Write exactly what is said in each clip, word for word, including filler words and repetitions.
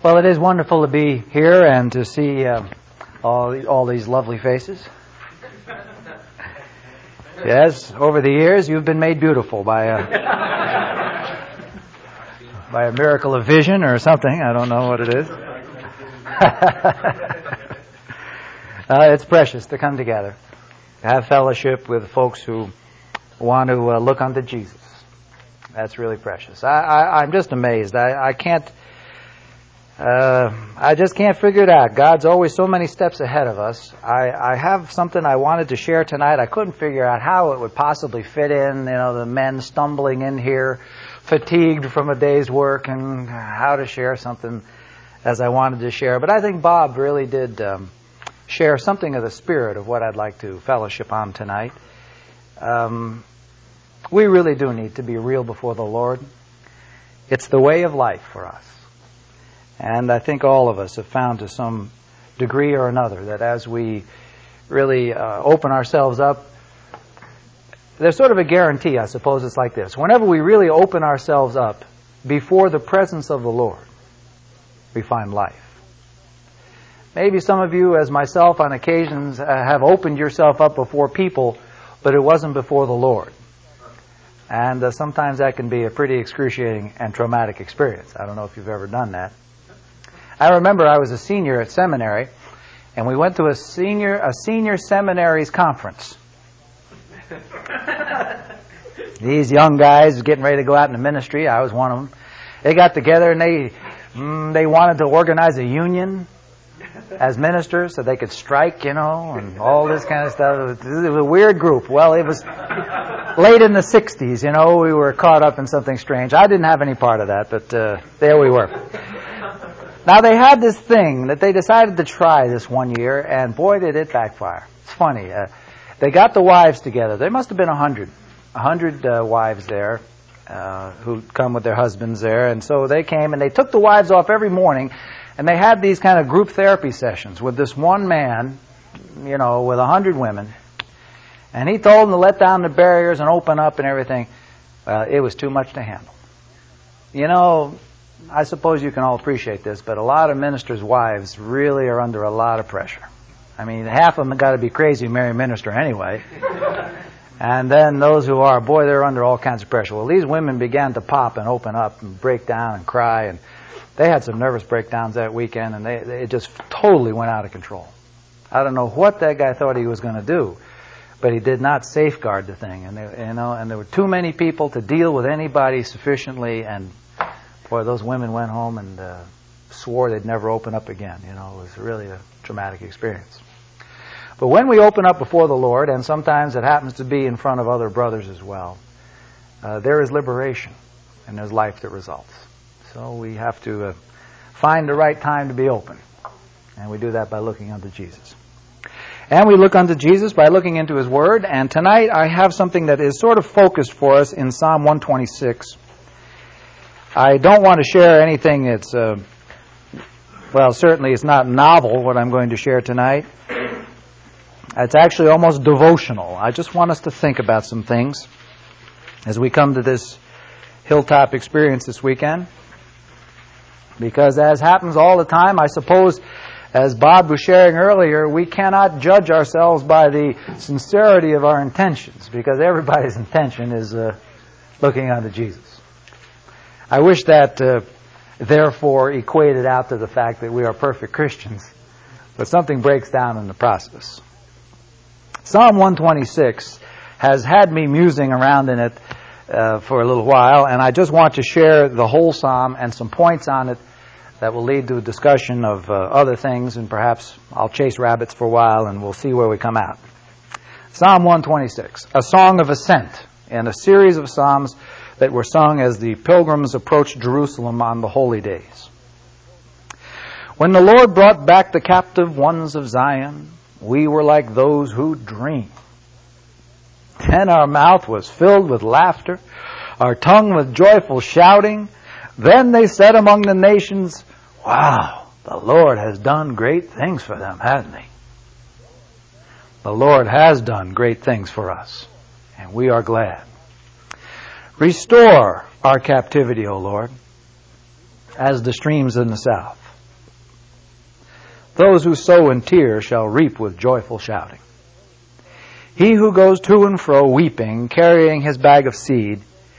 Well, it is wonderful to be here and to see uh, all all these lovely faces. Yes, over the years you've been made beautiful by a by a miracle of vision or something. I don't know what it is. uh, it's precious to come together, to have fellowship with folks who want to uh, look unto Jesus. That's really precious. I, I, I'm just amazed. I, I can't. Uh, I just can't figure it out. God's always so many steps ahead of us. I, I have something I wanted to share tonight. I couldn't figure out how it would possibly fit in. You know, the men stumbling in here, fatigued from a day's work, and how to share something as I wanted to share. But I think Bob really did um, share something of the spirit of what I'd like to fellowship on tonight. Um, we really do need to be real before the Lord. It's the way of life for us. And I think all of us have found to some degree or another that as we really uh, open ourselves up, there's sort of a guarantee, I suppose it's like this. Whenever we really open ourselves up before the presence of the Lord, we find life. Maybe some of you, as myself on occasions, uh, have opened yourself up before people, but it wasn't before the Lord. And uh, sometimes that can be a pretty excruciating and traumatic experience. I don't know if you've ever done that. I remember I was a senior at seminary, and we went to a senior a senior seminaries conference. These young guys getting ready to go out into ministry, I was one of them. They got together and they mm, they wanted to organize a union as ministers so they could strike, you know, and all this kind of stuff. It was a weird group. Well, it was late in the sixties, you know, we were caught up in something strange. I didn't have any part of that, but uh, there we were. Now, they had this thing that they decided to try this one year, and boy, did it backfire. It's funny. Uh, they got the wives together. There must have been a hundred, a hundred uh, wives there uh, who'd come with their husbands there, and so they came, and they took the wives off every morning, and they had these kind of group therapy sessions with this one man, you know, with a hundred women, and he told them to let down the barriers and open up and everything. Well, it was too much to handle. You know, I suppose you can all appreciate this, but a lot of ministers' wives really are under a lot of pressure. I mean, half of them have got to be crazy to marry a minister anyway. And then those who are, boy, they're under all kinds of pressure. Well, these women began to pop and open up and break down and cry, and they had some nervous breakdowns that weekend, and they, they it just totally went out of control. I don't know what that guy thought he was going to do, but he did not safeguard the thing. And they, you know, and there were too many people to deal with anybody sufficiently, and boy, those women went home and uh, swore they'd never open up again. You know, it was really a traumatic experience. But when we open up before the Lord, and sometimes it happens to be in front of other brothers as well, uh, there is liberation and there's life that results. So we have to uh, find the right time to be open. And we do that by looking unto Jesus. And we look unto Jesus by looking into His Word. And tonight I have something that is sort of focused for us in Psalm one twenty-six. I don't want to share anything that's, uh, well, certainly it's not novel, what I'm going to share tonight. It's actually almost devotional. I just want us to think about some things as we come to this hilltop experience this weekend. Because as happens all the time, I suppose, as Bob was sharing earlier, we cannot judge ourselves by the sincerity of our intentions, because everybody's intention is uh, looking unto Jesus. I wish that, uh, therefore, equated out to the fact that we are perfect Christians, but something breaks down in the process. Psalm one twenty-six has had me musing around in it uh, for a little while, and I just want to share the whole psalm and some points on it that will lead to a discussion of uh, other things, and perhaps I'll chase rabbits for a while and we'll see where we come out. Psalm one twenty-six, a song of ascent, and a series of psalms that were sung as the pilgrims approached Jerusalem on the holy days. When the Lord brought back the captive ones of Zion, we were like those who dream. Then our mouth was filled with laughter, our tongue with joyful shouting. Then they said among the nations, wow, the Lord has done great things for them, hasn't He? The Lord has done great things for us, and we are glad. Restore our captivity, O Lord, as the streams in the south. Those who sow in tears shall reap with joyful shouting. He who goes to and fro weeping, carrying his bag of seed,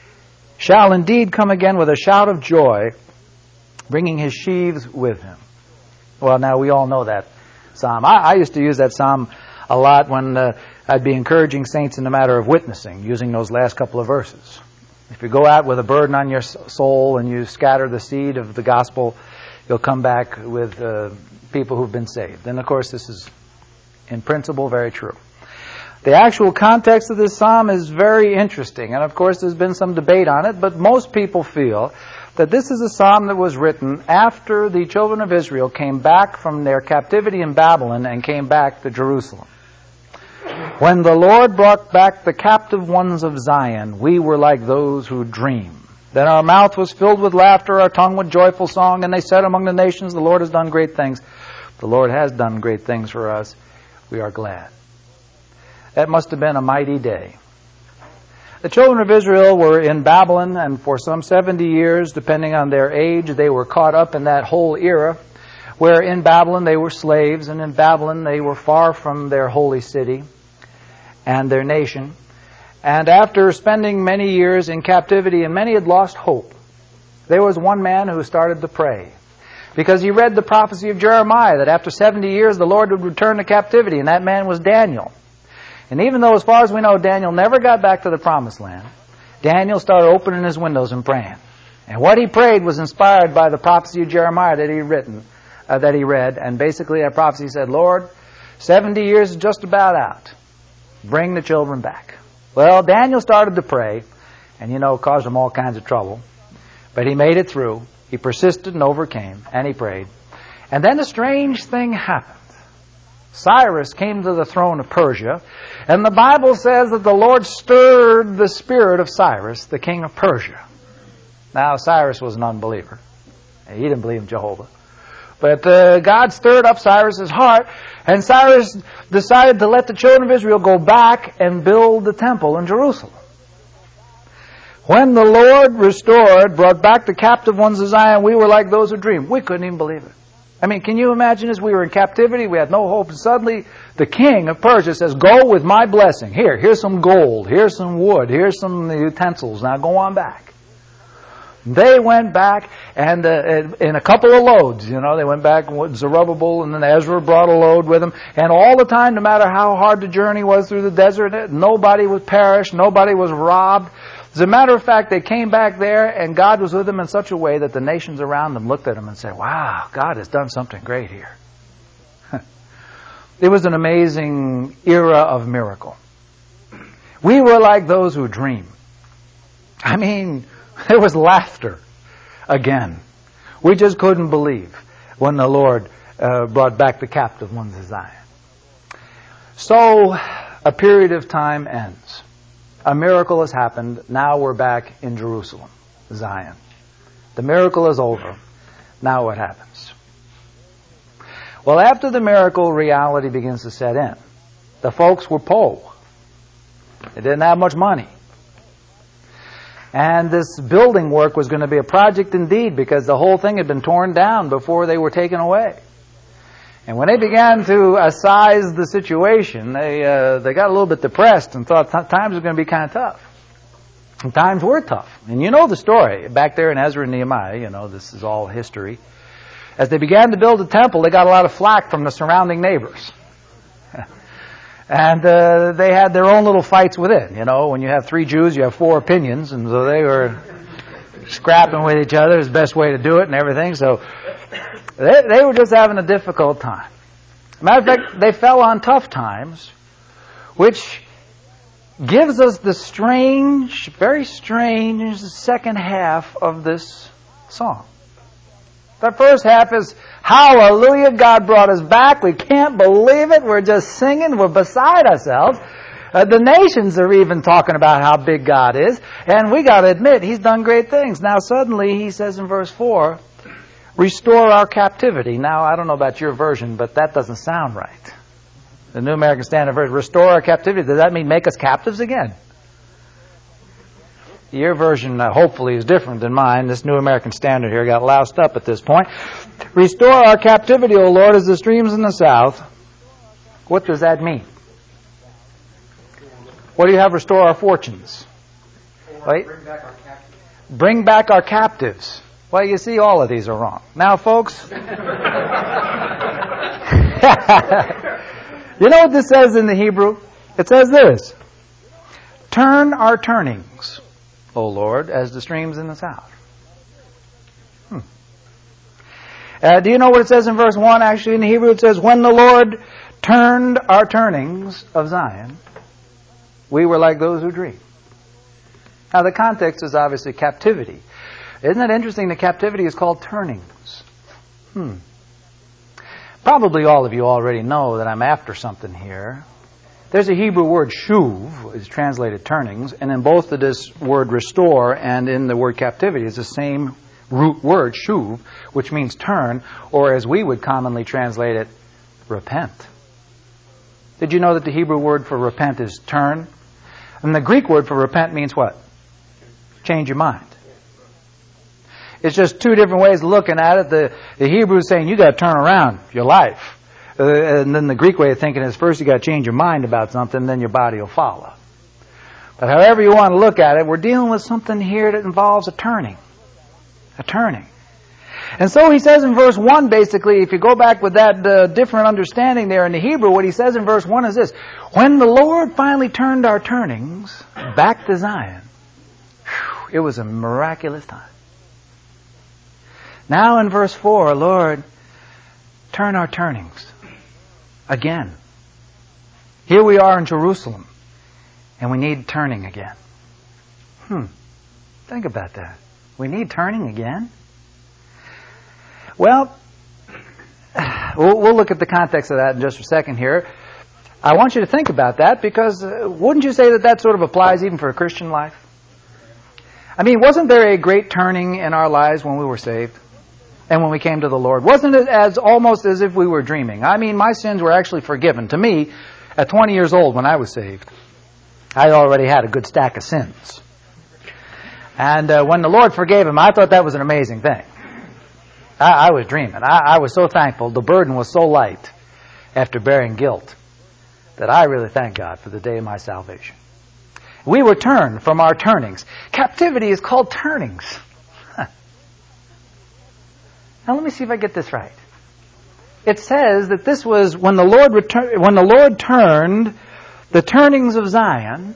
shall indeed come again with a shout of joy, bringing his sheaves with him. Well, now we all know that psalm. I, I used to use that psalm a lot when uh, I'd be encouraging saints in the matter of witnessing, using those last couple of verses. If you go out with a burden on your soul and you scatter the seed of the gospel, you'll come back with uh, people who've been saved. And of course, this is in principle very true. The actual context of this psalm is very interesting, and of course there's been some debate on it, but most people feel that this is a psalm that was written after the children of Israel came back from their captivity in Babylon and came back to Jerusalem. When the Lord brought back the captive ones of Zion, we were like those who dream. Then our mouth was filled with laughter, our tongue with joyful song, and they said among the nations, the Lord has done great things. The Lord has done great things for us. We are glad. That must have been a mighty day. The children of Israel were in Babylon, and for some seventy years, depending on their age, they were caught up in that whole era, where in Babylon they were slaves, and in Babylon they were far from their holy city and their nation. And after spending many years in captivity, and many had lost hope, there was one man who started to pray, because he read the prophecy of Jeremiah that after seventy years the Lord would return to captivity, and that man was Daniel. And even though, as far as we know, Daniel never got back to the promised land, Daniel started opening his windows and praying. And what he prayed was inspired by the prophecy of Jeremiah that he written, uh, that he read. And basically that prophecy said, Lord, seventy years is just about out. Bring the children back. Well, Daniel started to pray, and, you know, it caused him all kinds of trouble. But he made it through. He persisted and overcame, and he prayed. And then a strange thing happened. Cyrus came to the throne of Persia, and the Bible says that the Lord stirred the spirit of Cyrus, the king of Persia. Now, Cyrus was an unbeliever. He didn't believe in Jehovah. But uh, God stirred up Cyrus's heart, and Cyrus decided to let the children of Israel go back and build the temple in Jerusalem. When the Lord restored, brought back the captive ones of Zion, we were like those who dreamed. We couldn't even believe it. I mean, can you imagine this? We were in captivity, we had no hope, and suddenly the king of Persia says, go with my blessing. Here, here's some gold, here's some wood, here's some utensils. Now go on back. They went back, and uh, in a couple of loads, you know, they went back, Zerubbabel and then Ezra brought a load with them, and all the time, no matter how hard the journey was through the desert, nobody was perished, nobody was robbed. As a matter of fact, they came back there, and God was with them in such a way that the nations around them looked at them and said, wow, God has done something great here. It was an amazing era of miracle. We were like those who dream. I mean, there was laughter again. We just couldn't believe when the Lord uh, brought back the captive ones of Zion. So, a period of time ends. A miracle has happened. Now we're back in Jerusalem, Zion. The miracle is over. Now what happens? Well, after the miracle, reality begins to set in. The folks were poor. They didn't have much money. And this building work was going to be a project indeed, because the whole thing had been torn down before they were taken away. And when they began to assize the situation, they uh, they got a little bit depressed and thought th- times were going to be kind of tough. And times were tough. And you know the story. Back there in Ezra and Nehemiah, you know, this is all history. As they began to build the temple, they got a lot of flack from the surrounding neighbors. And uh, they had their own little fights within. You know, when you have three Jews, you have four opinions. And so they were scrapping with each other. It's the best way to do it and everything. So They, they were just having a difficult time. Matter of fact, they fell on tough times, which gives us the strange, very strange second half of this song. The first half is, hallelujah, God brought us back. We can't believe it. We're just singing. We're beside ourselves. Uh, the nations are even talking about how big God is. And we got to admit, He's done great things. Now suddenly, He says in verse four, restore our captivity. Now, I don't know about your version, but that doesn't sound right. The New American Standard Version, restore our captivity. Does that mean make us captives again? Your version, uh, hopefully, is different than mine. This New American Standard here got loused up at this point. Restore our captivity, O Lord, as the streams in the south. What does that mean? What do you have? Restore our fortunes. Right? Bring back our captives. Bring back our captives. Well, you see, all of these are wrong. Now, folks, you know what this says in the Hebrew? It says this: turn our turnings, O Lord, as the streams in the south. Hmm. Uh, do you know what it says in verse one? Actually, in the Hebrew, it says, when the Lord turned our turnings of Zion, we were like those who dream. Now, the context is obviously captivity. Isn't it interesting that captivity is called turnings? Hmm. Probably all of you already know that I'm after something here. There's a Hebrew word, shuv, is translated turnings, and in both the this word restore and in the word captivity is the same root word, shuv, which means turn, or as we would commonly translate it, repent. Did you know that the Hebrew word for repent is turn? And the Greek word for repent means what? Change your mind. It's just two different ways of looking at it. The, the Hebrew is saying you got to turn around your life. Uh, and then the Greek way of thinking is first you got to change your mind about something, then your body will follow. But however you want to look at it, we're dealing with something here that involves a turning. A turning. And so he says in verse one, basically, if you go back with that uh, different understanding there in the Hebrew, what he says in verse one is this: when the Lord finally turned our turnings back to Zion, whew, it was a miraculous time. Now in verse four, Lord, turn our turnings again. Here we are in Jerusalem, and we need turning again. Hmm. Think about that. We need turning again? Well, we'll, we'll look at the context of that in just a second here. I want you to think about that because uh, wouldn't you say that that sort of applies even for a Christian life? I mean, wasn't there a great turning in our lives when we were saved? And when we came to the Lord? Wasn't it as almost as if we were dreaming? I mean, my sins were actually forgiven. To me, at twenty years old when I was saved, I already had a good stack of sins. And uh, when the Lord forgave him, I thought that was an amazing thing. I, I was dreaming. I, I was so thankful. The burden was so light after bearing guilt that I really thank God for the day of my salvation. We were turned from our turnings. Captivity is called turnings. Huh. Now let me see if I get this right. It says that this was when the Lord retur- when the Lord turned the turnings of Zion.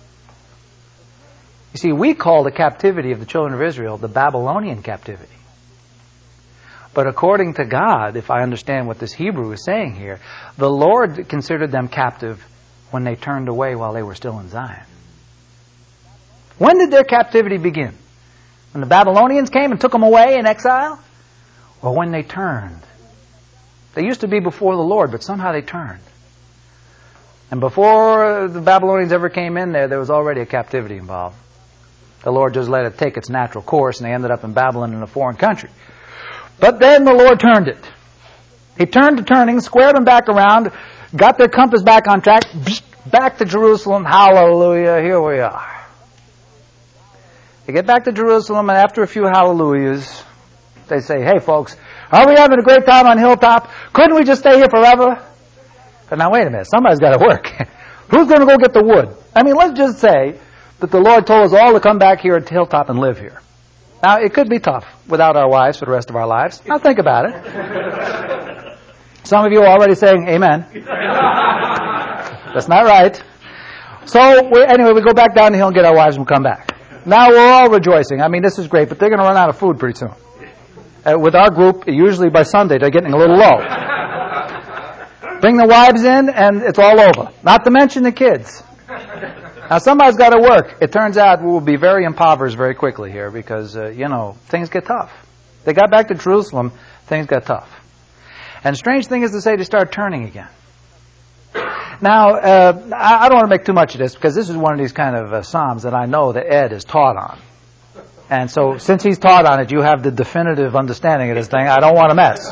You see, we call the captivity of the children of Israel the Babylonian captivity. But according to God, if I understand what this Hebrew is saying here, the Lord considered them captive when they turned away while they were still in Zion. When did their captivity begin? When the Babylonians came and took them away in exile? Or when they turned? They used to be before the Lord, but somehow they turned. And before the Babylonians ever came in there, there was already a captivity involved. The Lord just let it take its natural course, and they ended up in Babylon in a foreign country. But then the Lord turned it. He turned the turning, squared them back around, got their compass back on track, back to Jerusalem. Hallelujah, here we are. They get back to Jerusalem, and after a few hallelujahs, they say, hey folks, are we having a great time on Hilltop? Couldn't we just stay here forever? But now wait a minute, somebody's got to work. Who's going to go get the wood? I mean, let's just say that the Lord told us all to come back here at Hilltop and live here. Now, it could be tough without our wives for the rest of our lives. Now, think about it. Some of you are already saying, amen. That's not right. So, we, anyway, we go back down the hill and get our wives and come back. Now, we're all rejoicing. I mean, this is great, but they're going to run out of food pretty soon. Uh, with our group, usually by Sunday, they're getting a little low. Bring the wives in, and it's all over. Not to mention the kids. Now, somebody's got to work. It turns out we will be very impoverished very quickly here because, uh, you know, things get tough. They got back to Jerusalem, things got tough. And the strange thing is to say they start turning again. Now, uh, I, I don't want to make too much of this because this is one of these kind of uh, Psalms that I know that Ed is taught on. And so since he's taught on it, you have the definitive understanding of this thing. I don't want to mess.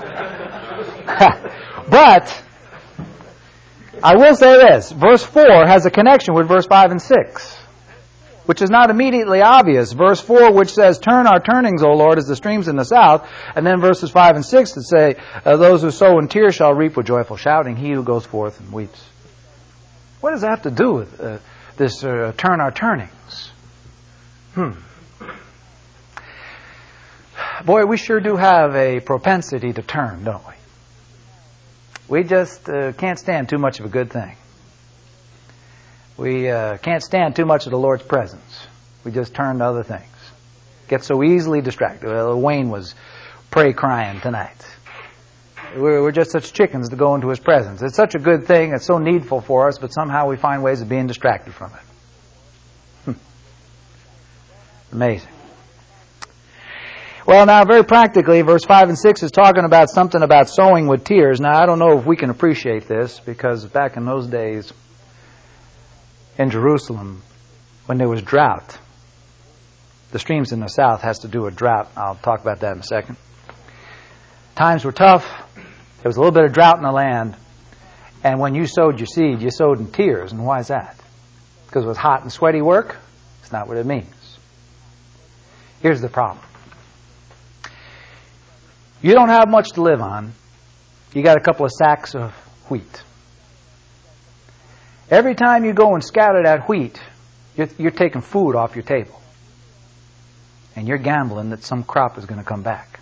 But I will say this. Verse four has a connection with verse five and six. which is not immediately obvious. Verse four, which says, turn our turnings, O Lord, as the streams in the south. And then verses five and six that say, uh, those who sow in tears shall reap with joyful shouting, he who goes forth and weeps. What does that have to do with uh, this uh, turn our turnings? Hmm. Boy, we sure do have a propensity to turn, don't we? We just uh, can't stand too much of a good thing. We uh, can't stand too much of the Lord's presence. We just turn to other things. Get so easily distracted. Well, Wayne was pray crying tonight. We're, we're just such chickens to go into His presence. It's such a good thing. It's so needful for us, but somehow we find ways of being distracted from it. Hmm. Amazing. Well, now, very practically, verse five and six is talking about something about sowing with tears. Now, I don't know if we can appreciate this, because back in those days in Jerusalem, when there was drought, the streams in the south has to do with drought. I'll talk about that in a second. Times were tough. There was a little bit of drought in the land. And when you sowed your seed, you sowed in tears. And why is that? Because it was hot and sweaty work? It's not what it means. Here's the problem. You don't have much to live on. You got a couple of sacks of wheat. Every time you go and scatter that wheat, you're, you're taking food off your table. And you're gambling that some crop is going to come back.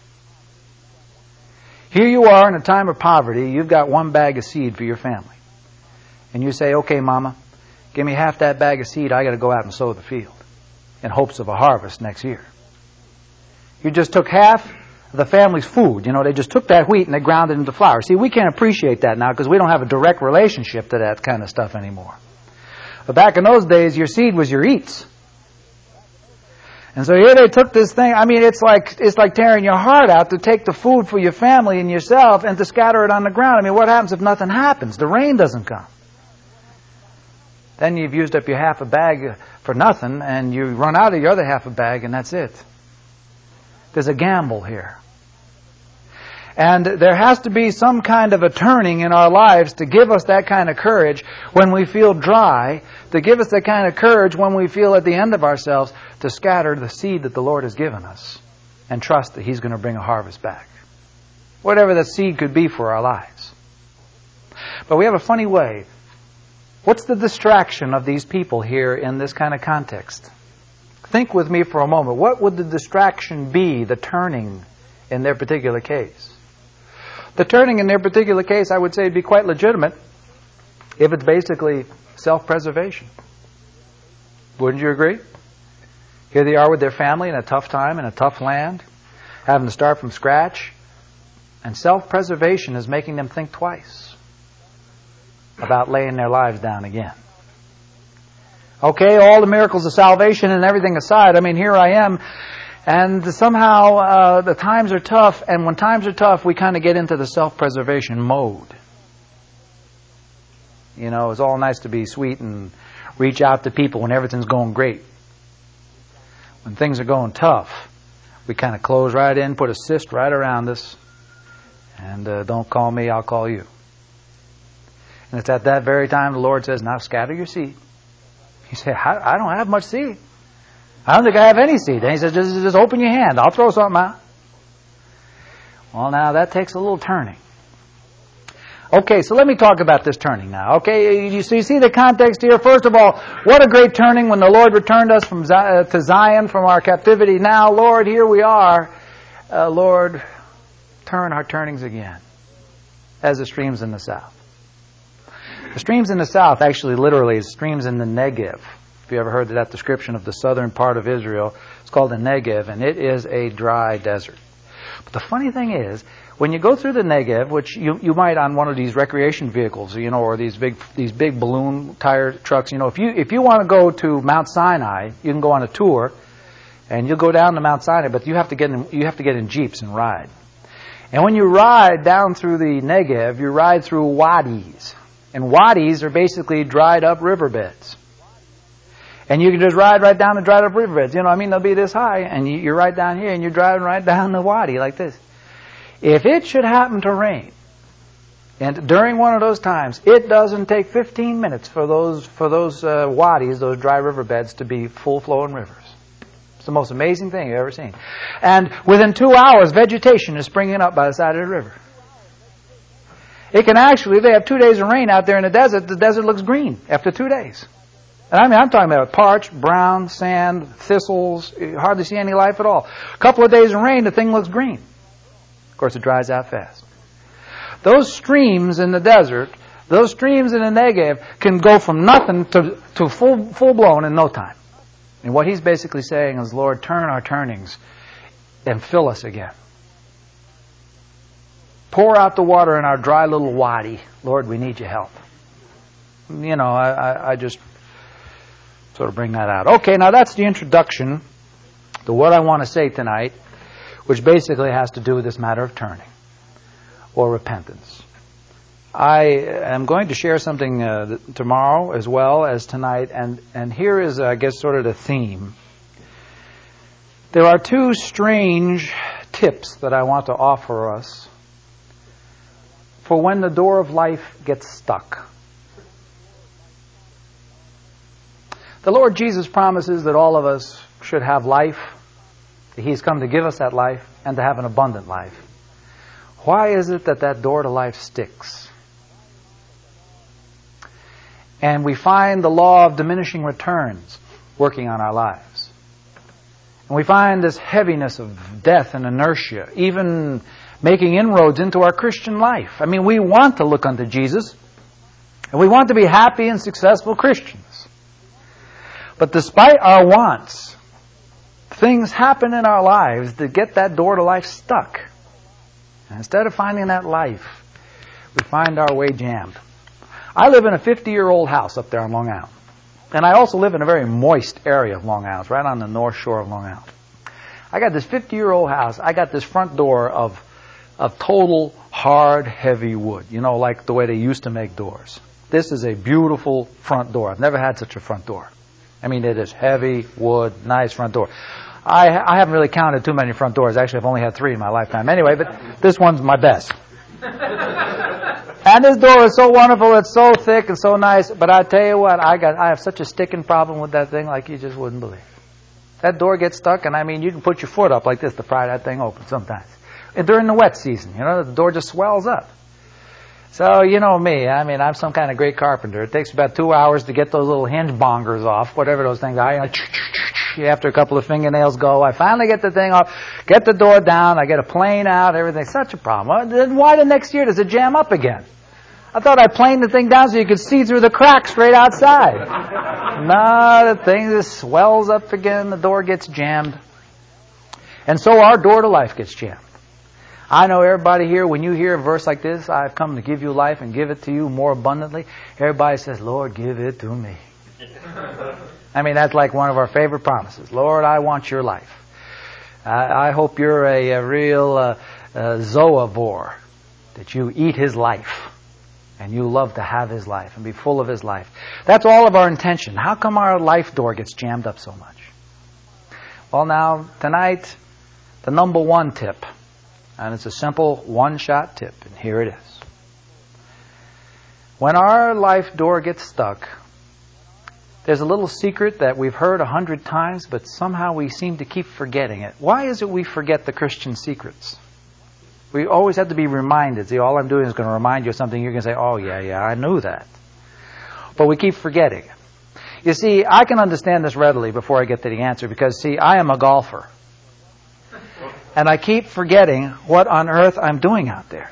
Here you are in a time of poverty. You've got one bag of seed for your family. And you say, okay, Mama, give me half that bag of seed. I got to go out and sow the field in hopes of a harvest next year. You just took half the family's food. You know, they just took that wheat and they ground it into flour. See, we can't appreciate that now because we don't have a direct relationship to that kind of stuff anymore. But back in those days, your seed was your eats. And so here they took this thing. I mean, it's like it's like tearing your heart out to take the food for your family and yourself and to scatter it on the ground. I mean, what happens if nothing happens? The rain doesn't come. Then you've used up your half a bag for nothing and you run out of your other half a bag and that's it. There's a gamble here. And there has to be some kind of a turning in our lives to give us that kind of courage when we feel dry, to give us that kind of courage when we feel at the end of ourselves, to scatter the seed that the Lord has given us and trust that He's going to bring a harvest back. Whatever that seed could be for our lives. But we have a funny way. What's the distraction of these people here in this kind of context? Think with me for a moment. What would the distraction be, the turning in their particular case? The turning in their particular case, I would say, would be quite legitimate if it's basically self-preservation. Wouldn't you agree? Here they are with their family in a tough time, in a tough land, having to start from scratch. And self-preservation is making them think twice about laying their lives down again. Okay, all the miracles of salvation and everything aside, I mean, here I am. And somehow uh, the times are tough, and when times are tough, we kind of get into the self-preservation mode. You know, it's all nice to be sweet and reach out to people when everything's going great. When things are going tough, we kind of close right in, put a cyst right around us, and uh, don't call me, I'll call you. And it's at that very time the Lord says, now scatter your seed. You say, I, I don't have much seed. I don't think I have any seed. And He says, just, just open your hand. I'll throw something out. Well, now that takes a little turning. Okay, so let me talk about this turning now. Okay, you, so you see the context here. First of all, what a great turning when the Lord returned us from uh, to Zion from our captivity. Now, Lord, here we are. Uh, Lord, turn our turnings again as the streams in the south. The streams in the south actually literally is streams in the Negev. If you ever heard that description of the southern part of Israel, it's called the Negev, and it is a dry desert. But the funny thing is, when you go through the Negev, which you, you might on one of these recreation vehicles, you know, or these big these big balloon tire trucks, you know, if you if you want to go to Mount Sinai, you can go on a tour, and you'll go down to Mount Sinai, but you have to get in, you have to get in jeeps and ride. And when you ride down through the Negev, you ride through wadis, and wadis are basically dried up riverbeds. And you can just ride right down the dried up riverbeds. You know, I mean, they'll be this high, and you, you're right down here, and you're driving right down the wadi like this. If it should happen to rain, And during one of those times, it doesn't take fifteen minutes for those for those uh, wadis, those dry riverbeds, to be full-flowing rivers. It's the most amazing thing you've ever seen. And within two hours, vegetation is springing up by the side of the river. It can actually, if they have two days of rain out there in the desert, the desert looks green after two days. And I mean, I'm talking about parched, brown, sand, thistles, you hardly see any life at all. A couple of days of rain, the thing looks green. Of course, it dries out fast. Those streams in the desert, those streams in the Negev, can go from nothing to, to full, full-blown in no time. And what he's basically saying is, Lord, turn our turnings and fill us again. Pour out the water in our dry little wadi. Lord, we need your help. You know, I, I, I just sort of bring that out. Okay, now that's the introduction to what I want to say tonight, which basically has to do with this matter of turning or repentance. I am going to share something uh, tomorrow as well as tonight, and, and here is, I guess, sort of the theme. There are two strange tips that I want to offer us for when the door of life gets stuck. The Lord Jesus promises that all of us should have life. He's come to give us that life and to have an abundant life. Why is it that that door to life sticks? And we find the law of diminishing returns working on our lives. And we find this heaviness of death and inertia, even making inroads into our Christian life. I mean, we want to look unto Jesus, and we want to be happy and successful Christians. But despite our wants, things happen in our lives that get that door to life stuck. And instead of finding that life, we find our way jammed. I live in a fifty-year-old house up there on Long Island. And I also live in a very moist area of Long Island, right on the north shore of Long Island. I got this fifty-year-old house. I got this front door of of total hard, heavy wood. You know, like the way they used to make doors. This is a beautiful front door. I've never had such a front door. I mean, it is heavy wood, nice front door. I, I haven't really counted too many front doors. Actually, I've only had three in my lifetime. Anyway, but this one's my best. And this door is so wonderful. It's so thick and so nice. But I tell you what, I got I have such a sticking problem with that thing like you just wouldn't believe. That door gets stuck, and I mean, you can put your foot up like this to pry that thing open sometimes. And during the wet season, you know, the door just swells up. So, you know me, I mean, I'm some kind of great carpenter. It takes about two hours to get those little hinge bongers off, whatever those things are. You know, after a couple of fingernails go, I finally get the thing off, get the door down, I get a plane out, everything. Such a problem. Then why the next year does it jam up again? I thought I planed the thing down so you could see through the crack straight outside. No, the thing just swells up again, the door gets jammed. And so our door to life gets jammed. I know everybody here, when you hear a verse like this, I've come to give you life and give it to you more abundantly, everybody says, Lord, give it to me. I mean, that's like one of our favorite promises. Lord, I want your life. I, I hope you're a, a real uh, uh, zoivore, that you eat his life and you love to have his life and be full of his life. That's all of our intention. How come our life door gets jammed up so much? Well, now, tonight, the number one tip. And it's a simple one-shot tip, and here it is. When our life door gets stuck, there's a little secret that we've heard a hundred times, but somehow we seem to keep forgetting it. Why is it we forget the Christian secrets? We always have to be reminded. See, all I'm doing is going to remind you of something. You're going to say, oh, yeah, yeah, I knew that. But we keep forgetting it. You see, I can understand this readily before I get to the answer, because, see, I am a golfer. And I keep forgetting what on earth I'm doing out there.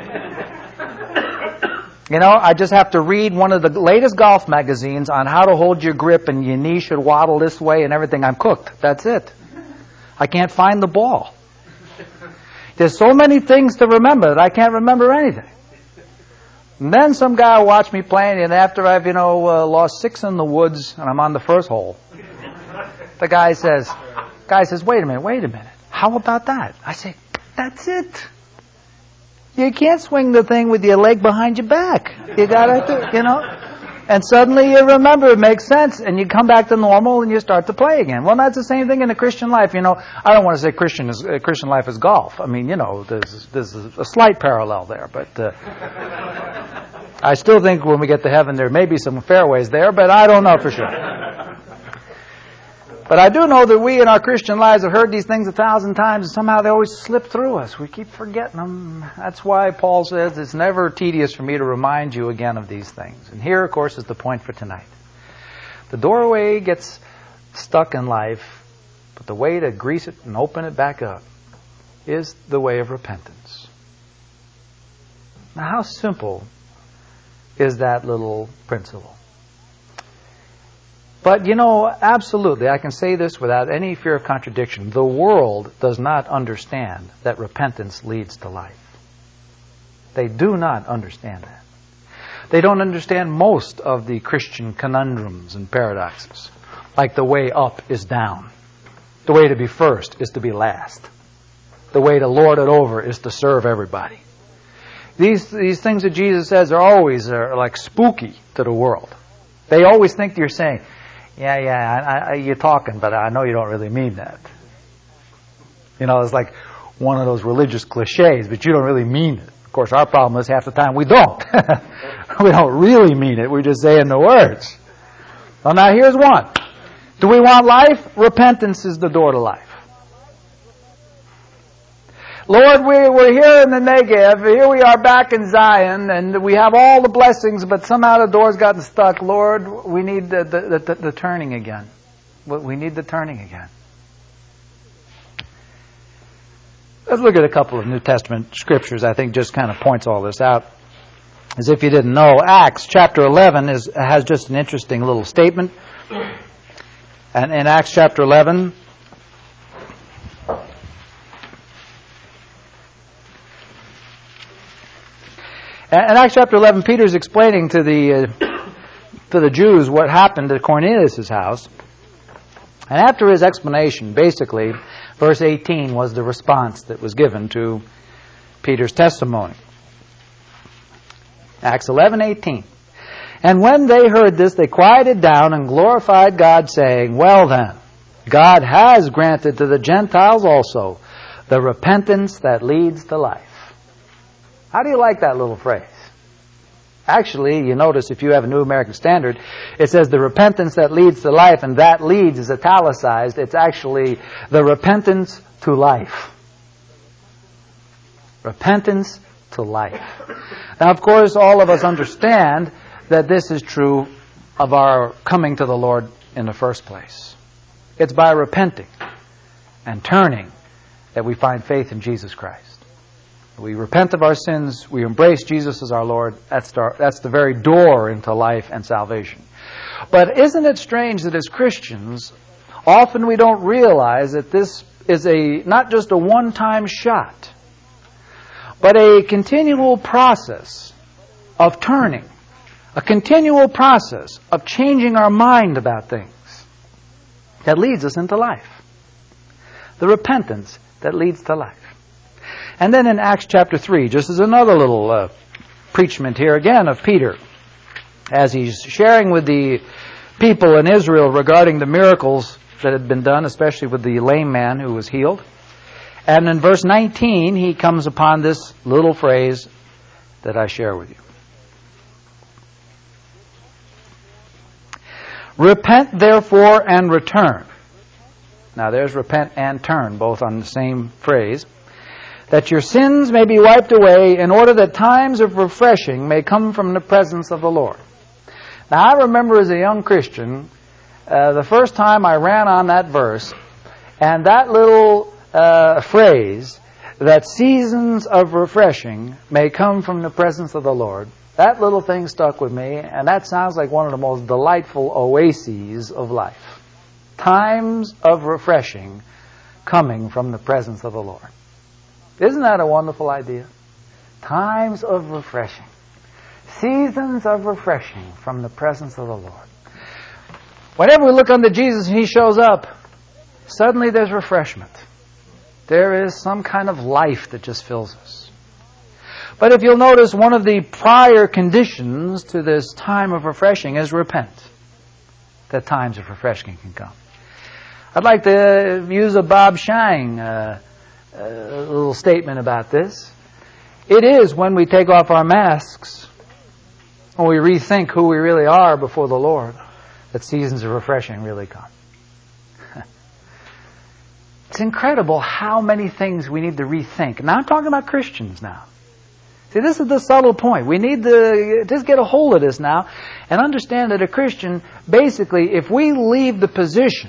You know, I just have to read one of the latest golf magazines on how to hold your grip and your knee should waddle this way and everything. I'm cooked. That's it. I can't find the ball. There's so many things to remember that I can't remember anything. And then some guy will watch me playing, and after I've, you know, uh, lost six in the woods and I'm on the first hole, the guy says, guy says, wait a minute, wait a minute. How about that? I say, that's it. You can't swing the thing with your leg behind your back. You gotta, do, you know. And suddenly you remember, it makes sense, and you come back to normal and you start to play again. Well, that's the same thing in the Christian life. You know, I don't want to say Christian is, uh, Christian life is golf. I mean, you know, there's, there's a slight parallel there, but uh, I still think when we get to heaven there may be some fairways there, but I don't know for sure. But I do know that we in our Christian lives have heard these things a thousand times, and somehow they always slip through us. We keep forgetting them. That's why Paul says it's never tedious for me to remind you again of these things. And here, of course, is the point for tonight. The doorway gets stuck in life, but the way to grease it and open it back up is the way of repentance. Now, how simple is that little principle? But, you know, absolutely, I can say this without any fear of contradiction. The world does not understand that repentance leads to life. They do not understand that. They don't understand most of the Christian conundrums and paradoxes, like the way up is down. The way to be first is to be last. The way to lord it over is to serve everybody. These, these things that Jesus says are always are like spooky to the world. They always think you're saying, Yeah, yeah, I, I, you're talking, but I know you don't really mean that. You know, it's like one of those religious cliches, but you don't really mean it. Of course, our problem is half the time we don't. We don't really mean it. We're just saying the words. Well, now here's one. Do we want life? Repentance is the door to life. Lord, we, we're here in the Negev. Here we are back in Zion, and we have all the blessings, but somehow the door's gotten stuck. Lord, we need the, the, the, the turning again. We need the turning again. Let's look at a couple of New Testament scriptures. I think just kind of points all this out. As if you didn't know, Acts chapter eleven is, has just an interesting little statement. And in Acts chapter eleven, in Acts chapter eleven, Peter's explaining to the uh, to the Jews what happened at Cornelius' house. And after his explanation, basically, verse eighteen was the response that was given to Peter's testimony. Acts eleven eighteen. And when they heard this, they quieted down and glorified God, saying, Well then, God has granted to the Gentiles also the repentance that leads to life. How do you like that little phrase? Actually, you notice if you have a New American Standard, it says the repentance that leads to life, and that leads is italicized. It's actually the repentance to life. Repentance to life. Now, of course, all of us understand that this is true of our coming to the Lord in the first place. It's by repenting and turning that we find faith in Jesus Christ. We repent of our sins. We embrace Jesus as our Lord. That's the, that's the very door into life and salvation. But isn't it strange that as Christians, often we don't realize that this is a not just a one-time shot, but a continual process of turning, a continual process of changing our mind about things that leads us into life. The repentance that leads to life. And then in Acts chapter three, just as another little uh, preachment here again of Peter, as he's sharing with the people in Israel regarding the miracles that had been done, especially with the lame man who was healed. And in verse nineteen, he comes upon this little phrase that I share with you. Repent therefore and return. Now there's repent and turn, both on the same phrase. That your sins may be wiped away, in order that times of refreshing may come from the presence of the Lord. Now I remember as a young Christian, uh, the first time I ran on that verse, and that little uh, phrase, that seasons of refreshing may come from the presence of the Lord, that little thing stuck with me, and that sounds like one of the most delightful oases of life. Times of refreshing coming from the presence of the Lord. Isn't that a wonderful idea? Times of refreshing. Seasons of refreshing from the presence of the Lord. Whenever we look unto Jesus and He shows up, suddenly there's refreshment. There is some kind of life that just fills us. But if you'll notice, one of the prior conditions to this time of refreshing is repent, that times of refreshing can come. I'd like to use a Bob Shine uh, uh, little statement about this. It is when we take off our masks, when we rethink who we really are before the Lord, that seasons of refreshing really come. It's incredible how many things we need to rethink. Now I'm talking about Christians now. See, this is the subtle point. We need to just get a hold of this now and understand that a Christian, basically, if we leave the position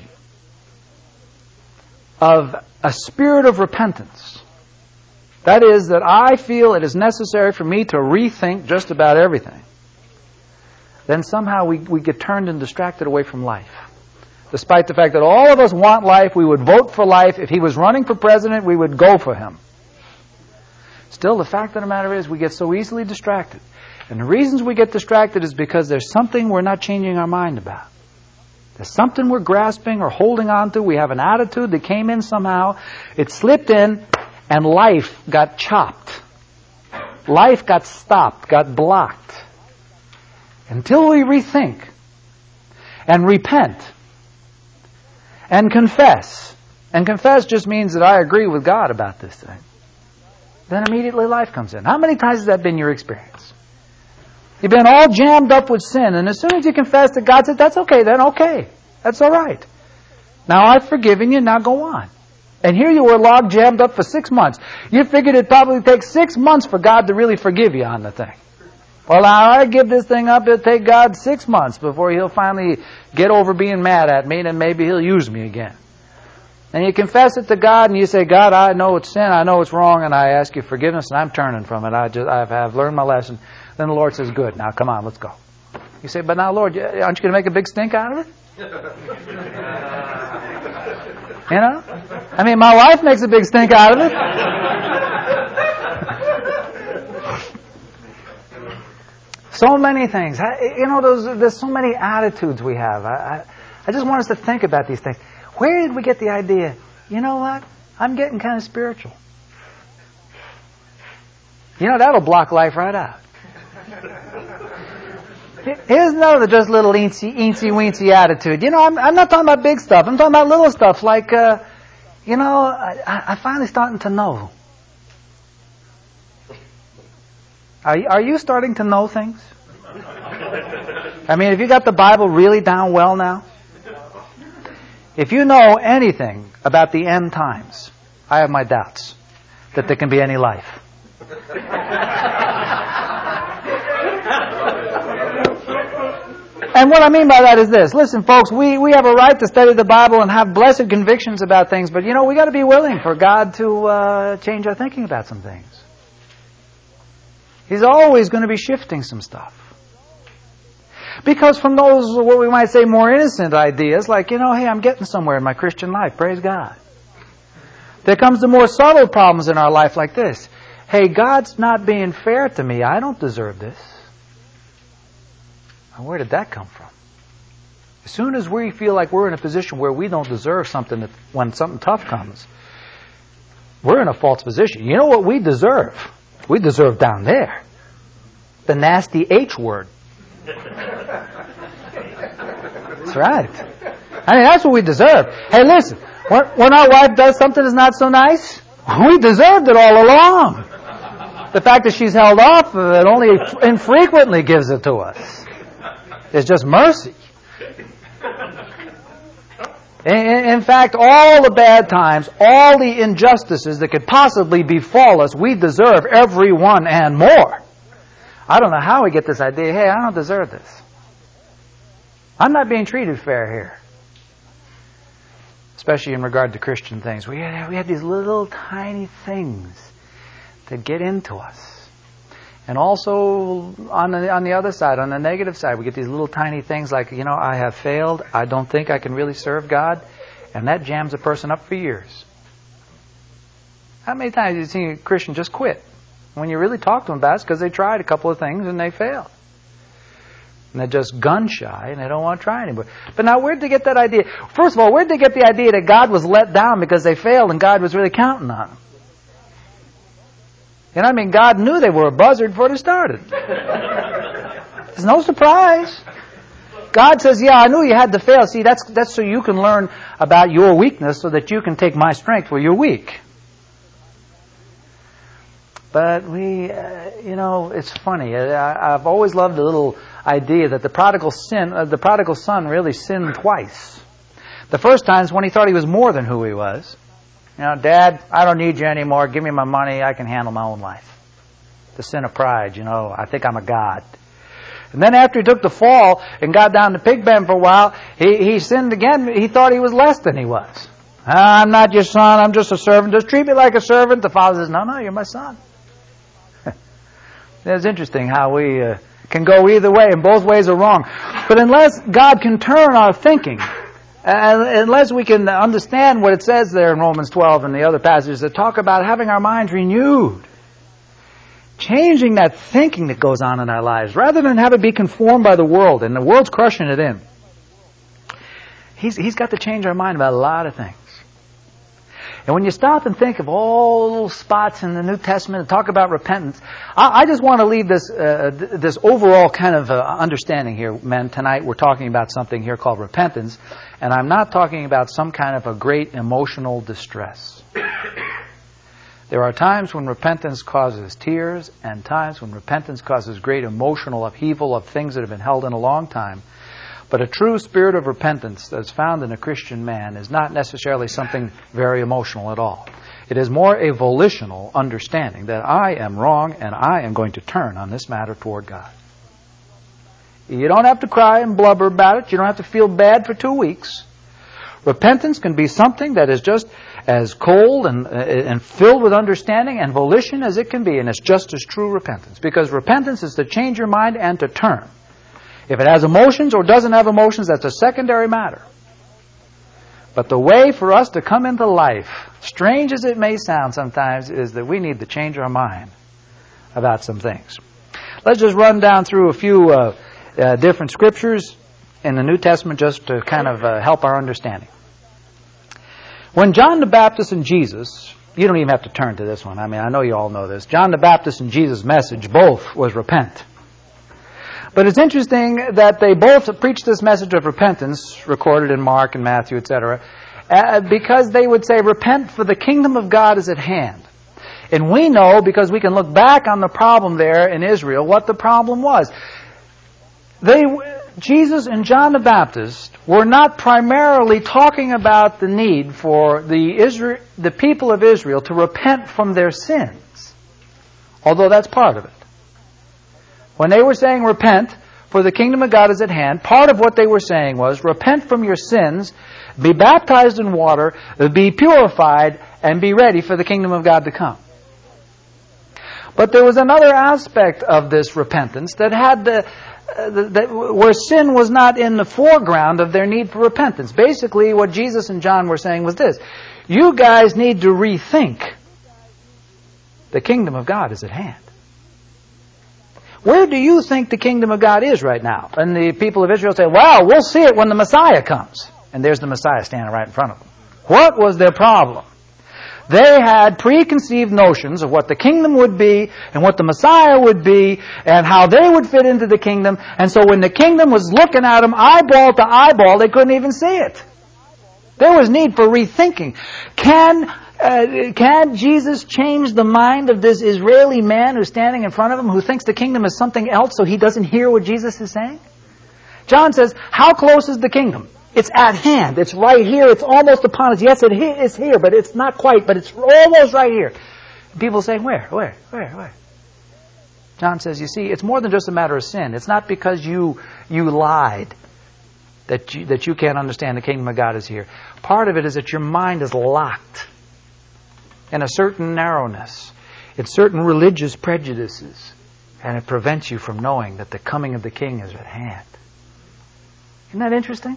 of a spirit of repentance, that is, that I feel it is necessary for me to rethink just about everything, then somehow we, we get turned and distracted away from life. Despite the fact that all of us want life, we would vote for life. If he was running for president, we would go for him. Still, the fact of the matter is we get so easily distracted. And the reasons we get distracted is because there's something we're not changing our mind about. There's something we're grasping or holding on to. We have an attitude that came in somehow. It slipped in, and life got chopped. Life got stopped, got blocked. Until we rethink and repent and confess. And confess just means that I agree with God about this thing. Then immediately life comes in. How many times has that been your experience? You've been all jammed up with sin, and as soon as you confess that God said, that's okay, then okay. That's all right. Now I've forgiven you, now go on. And here you were log jammed up for six months. You figured it'd probably take six months for God to really forgive you on the thing. Well, now I give this thing up, it'll take God six months before he'll finally get over being mad at me, and then maybe he'll use me again. And you confess it to God, and you say, God, I know it's sin, I know it's wrong, and I ask you forgiveness, and I'm turning from it. I just, I've, I've learned my lesson. Then the Lord says, good, now come on, let's go. You say, but now, Lord, aren't you going to make a big stink out of it? You know? I mean, my wife makes a big stink out of it. So many things. You know, those, there's so many attitudes we have. I, I, I just want us to think about these things. Where did we get the idea, you know what, I'm getting kind of spiritual? You know, that'll block life right out. Here's another just little eensy, eensy, weensy attitude. You know, I'm, I'm not talking about big stuff. I'm talking about little stuff like, uh, you know, I, I'm finally starting to know. Are you, are you starting to know things? I mean, have you got the Bible really down well now? If you know anything about the end times, I have my doubts that there can be any life. And what I mean by that is this. Listen, folks, we, we have a right to study the Bible and have blessed convictions about things, but, you know, we got to be willing for God to uh, change our thinking about some things. He's always going to be shifting some stuff. Because from those, what we might say, more innocent ideas, like, you know, hey, I'm getting somewhere in my Christian life, praise God. There comes the more subtle problems in our life like this. Hey, God's not being fair to me. I don't deserve this. Now, where did that come from? As soon as we feel like we're in a position where we don't deserve something, that when something tough comes, we're in a false position. You know what we deserve? We deserve down there. The nasty H word. That's right. I mean, that's what we deserve. Hey, listen, when, when our wife does something that's not so nice, we deserved it all along. The fact that she's held off of it only infrequently gives it to us. It's just mercy. In, in fact, all the bad times, all the injustices that could possibly befall us, we deserve every one and more. I don't know how we get this idea, hey, I don't deserve this. I'm not being treated fair here. Especially in regard to Christian things. We had, we had these little tiny things that get into us. And also on the, on the other side, on the negative side, we get these little tiny things like, you know, I have failed. I don't think I can really serve God. And that jams a person up for years. How many times have you seen a Christian just quit? When you really talk to them about it, it's because they tried a couple of things and they failed. And they're just gun shy and they don't want to try anymore. But now where'd they get that idea? First of all, where'd they get the idea that God was let down because they failed and God was really counting on them? And I mean, God knew they were a buzzard before they started. It's no surprise. God says, yeah, I knew you had to fail. See, that's that's so you can learn about your weakness so that you can take my strength where you're weak. But we, uh, you know, it's funny. I, I've always loved the little idea that the prodigal sin, uh, the prodigal son really sinned twice. The first time is when he thought he was more than who he was. You know, Dad, I don't need you anymore. Give me my money. I can handle my own life. The sin of pride, you know, I think I'm a god. And then after he took the fall and got down to pig pen for a while, he, he sinned again. He thought he was less than he was. I'm not your son. I'm just a servant. Just treat me like a servant. The father says, no, no, you're my son. It's interesting how we uh, can go either way, and both ways are wrong. But unless God can turn our thinking, uh, unless we can understand what it says there in Romans twelve and the other passages that talk about having our minds renewed, changing that thinking that goes on in our lives, rather than have it be conformed by the world, and the world's crushing it in. He's, he's got to change our mind about a lot of things. And when you stop and think of all the little spots in the New Testament and talk about repentance, I, I just want to leave this uh, this overall kind of uh, understanding here, men. Tonight we're talking about something here called repentance, and I'm not talking about some kind of a great emotional distress. There are times when repentance causes tears, and times when repentance causes great emotional upheaval of things that have been held in a long time. But a true spirit of repentance that's found in a Christian man is not necessarily something very emotional at all. It is more a volitional understanding that I am wrong and I am going to turn on this matter toward God. You don't have to cry and blubber about it. You don't have to feel bad for two weeks. Repentance can be something that is just as cold and, uh, and filled with understanding and volition as it can be, and it's just as true repentance. Because repentance is to change your mind and to turn. If it has emotions or doesn't have emotions, that's a secondary matter. But the way for us to come into life, strange as it may sound sometimes, is that we need to change our mind about some things. Let's just run down through a few uh, uh, different scriptures in the New Testament just to kind of uh, help our understanding. When John the Baptist and Jesus, you don't even have to turn to this one. I mean, I know you all know this. John the Baptist and Jesus' message both was repent. But it's interesting that they both preached this message of repentance, recorded in Mark and Matthew, et cetera, uh, because they would say, repent for the kingdom of God is at hand. And we know, because we can look back on the problem there in Israel, what the problem was. They, Jesus and John the Baptist were not primarily talking about the need for the, Israel, the people of Israel to repent from their sins, although that's part of it. When they were saying repent, for the kingdom of God is at hand, part of what they were saying was repent from your sins, be baptized in water, be purified, and be ready for the kingdom of God to come. But there was another aspect of this repentance that had the, uh, that where sin was not in the foreground of their need for repentance. Basically, what Jesus and John were saying was this: you guys need to rethink. The kingdom of God is at hand. Where do you think the kingdom of God is right now? And the people of Israel say, well, we'll see it when the Messiah comes. And there's the Messiah standing right in front of them. What was their problem? They had preconceived notions of what the kingdom would be and what the Messiah would be and how they would fit into the kingdom. And so when the kingdom was looking at them eyeball to eyeball, they couldn't even see it. There was need for rethinking. Can Uh, can Jesus change the mind of this Israeli man who's standing in front of him who thinks the kingdom is something else so he doesn't hear what Jesus is saying? John says, how close is the kingdom? It's at hand. It's right here. It's almost upon us. Yes, it is here, but it's not quite, but it's almost right here. And people say, where, where, where, where? John says, you see, it's more than just a matter of sin. It's not because you you lied that you, that you can't understand the kingdom of God is here. Part of it is that your mind is locked in a certain narrowness, in certain religious prejudices, and it prevents you from knowing that the coming of the King is at hand. Isn't that interesting?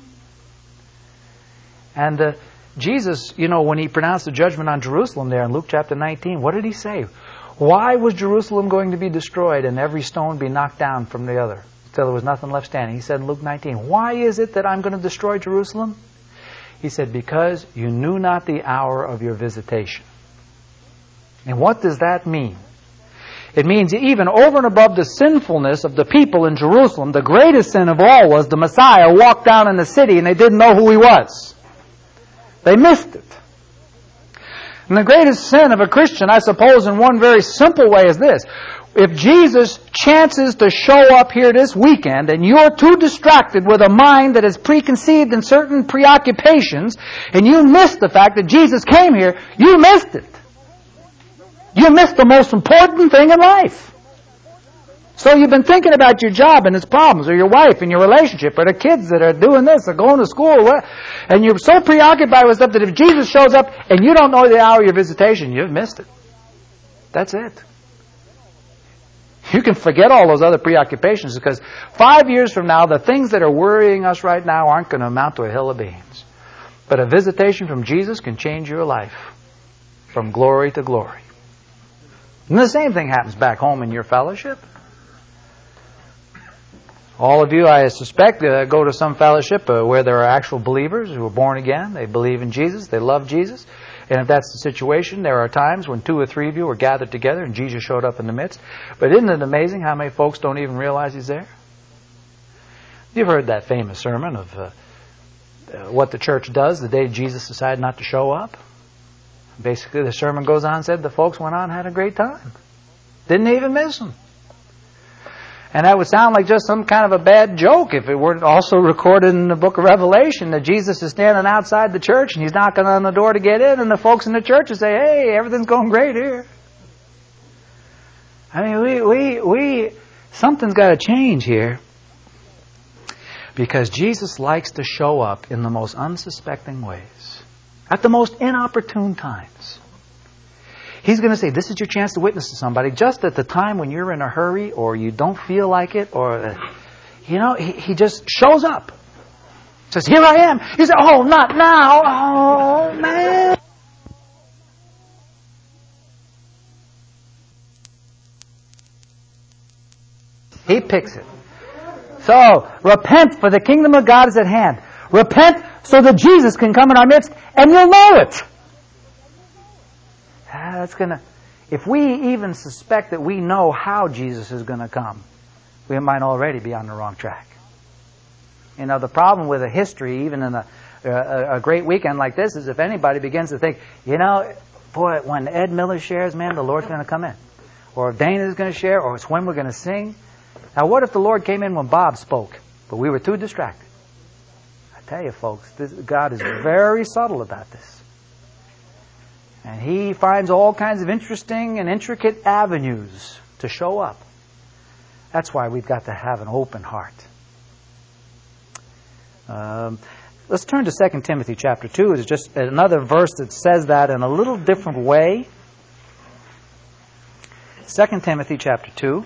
And uh, Jesus, you know, when he pronounced the judgment on Jerusalem there in Luke chapter nineteen, what did he say? Why was Jerusalem going to be destroyed and every stone be knocked down from the other till there was nothing left standing? He said in Luke nineteen, why is it that I'm going to destroy Jerusalem? He said, because you knew not the hour of your visitation. And what does that mean? It means even over and above the sinfulness of the people in Jerusalem, the greatest sin of all was the Messiah walked down in the city and they didn't know who he was. They missed it. And the greatest sin of a Christian, I suppose, in one very simple way is this. If Jesus chances to show up here this weekend and you're too distracted with a mind that is preconceived in certain preoccupations and you missed the fact that Jesus came here, you missed it. You missed the most important thing in life. So you've been thinking about your job and its problems, or your wife and your relationship, or the kids that are doing this, or going to school, and you're so preoccupied with stuff that if Jesus shows up and you don't know the hour of your visitation, you've missed it. That's it. You can forget all those other preoccupations, because five years from now, the things that are worrying us right now aren't going to amount to a hill of beans. But a visitation from Jesus can change your life from glory to glory. And the same thing happens back home in your fellowship. All of you, I suspect, uh, go to some fellowship uh, where there are actual believers who are born again. They believe in Jesus. They love Jesus. And if that's the situation, there are times when two or three of you are gathered together and Jesus showed up in the midst. But isn't it amazing how many folks don't even realize He's there? You've heard that famous sermon of uh, uh, what the church does the day Jesus decided not to show up. Basically, the sermon goes on and said the folks went on and had a great time. Didn't even miss Him. And that would sound like just some kind of a bad joke if it weren't also recorded in the book of Revelation that Jesus is standing outside the church and He's knocking on the door to get in, and the folks in the church would say, hey, everything's going great here. I mean, we, we, we, something's got to change here, because Jesus likes to show up in the most unsuspecting ways, at the most inopportune times. He's going to say, this is your chance to witness to somebody just at the time when you're in a hurry or you don't feel like it, or, you know, he, he just shows up. Says, here I am. He said, oh, not now. Oh, man. He picks it. So, repent, for the kingdom of God is at hand. Repent so that Jesus can come in our midst, and you'll know it. That's gonna. If we even suspect that we know how Jesus is going to come, we might already be on the wrong track. You know, the problem with a history, even in a, a, a great weekend like this, is if anybody begins to think, you know, boy, when Ed Miller shares, man, the Lord's going to come in. Or if Dana is going to share, or it's when we're going to sing. Now, what if the Lord came in when Bob spoke, but we were too distracted? I tell you, folks, this, God is very subtle about this. And He finds all kinds of interesting and intricate avenues to show up. That's why we've got to have an open heart. Um, let's turn to Second Timothy chapter two. It's just another verse that says that in a little different way. Second Timothy chapter two.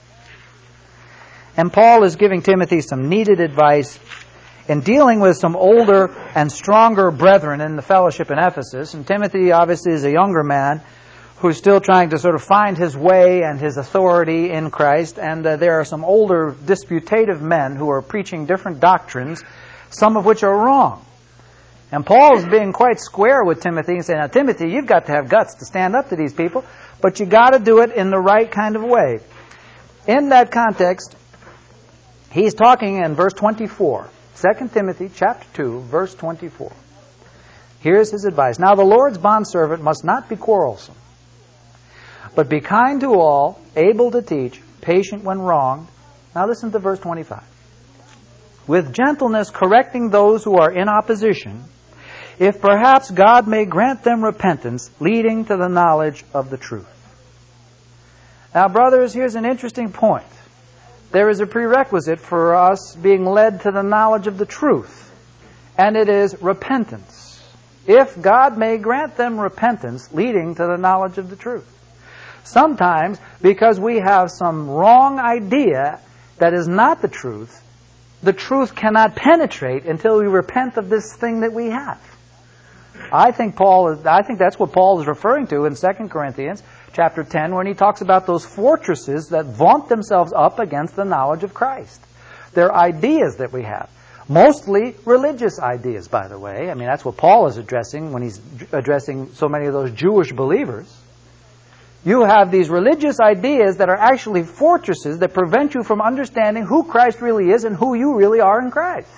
And Paul is giving Timothy some needed advice in dealing with some older and stronger brethren in the fellowship in Ephesus. And Timothy obviously is a younger man who's still trying to sort of find his way and his authority in Christ. And uh, there are some older disputative men who are preaching different doctrines, some of which are wrong. And Paul's being quite square with Timothy and saying, now Timothy, you've got to have guts to stand up to these people, but you got to do it in the right kind of way. In that context, he's talking in verse twenty-four. Second Timothy chapter two, verse twenty-four. Here's his advice. Now the Lord's bondservant must not be quarrelsome, but be kind to all, able to teach, patient when wronged. Now listen to verse twenty-five. With gentleness correcting those who are in opposition, if perhaps God may grant them repentance, leading to the knowledge of the truth. Now, brothers, here's an interesting point. There is a prerequisite for us being led to the knowledge of the truth, and it is repentance. If God may grant them repentance, leading to the knowledge of the truth. Sometimes, because we have some wrong idea that is not the truth, the truth cannot penetrate until we repent of this thing that we have. I think Paul is, I think that's what Paul is referring to in Second Corinthians chapter ten, when he talks about those fortresses that vaunt themselves up against the knowledge of Christ. They're ideas that we have. Mostly religious ideas, by the way. I mean, that's what Paul is addressing when he's addressing so many of those Jewish believers. You have these religious ideas that are actually fortresses that prevent you from understanding who Christ really is and who you really are in Christ.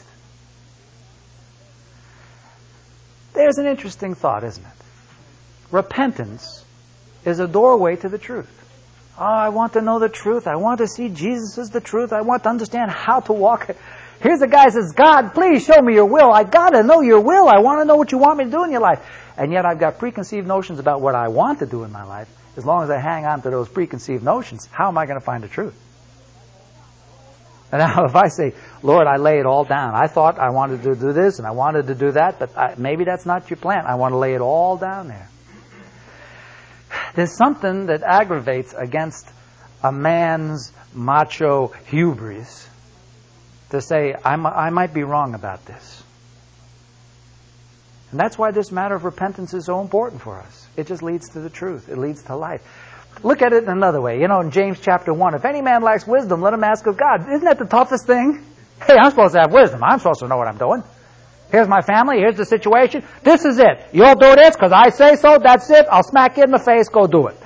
There's an interesting thought, isn't it? Repentance is a doorway to the truth. Oh, I want to know the truth. I want to see Jesus as the truth. I want to understand how to walk. Here's a guy who says, God, please show me your will. I got to know your will. I want to know what you want me to do in your life. And yet I've got preconceived notions about what I want to do in my life. As long as I hang on to those preconceived notions, how am I going to find the truth? And now if I say, Lord, I lay it all down. I thought I wanted to do this and I wanted to do that, but I, maybe that's not your plan. I want to lay it all down there. There's something that aggravates against a man's macho hubris to say, I'm, I might be wrong about this. And that's why this matter of repentance is so important for us. It just leads to the truth. It leads to life. Look at it in another way. You know, in James chapter one, if any man lacks wisdom, let him ask of God. Isn't that the toughest thing? Hey, I'm supposed to have wisdom. I'm supposed to know what I'm doing. Here's my family. Here's the situation. This is it. You'll do this because I say so. That's it. I'll smack you in the face. Go do it.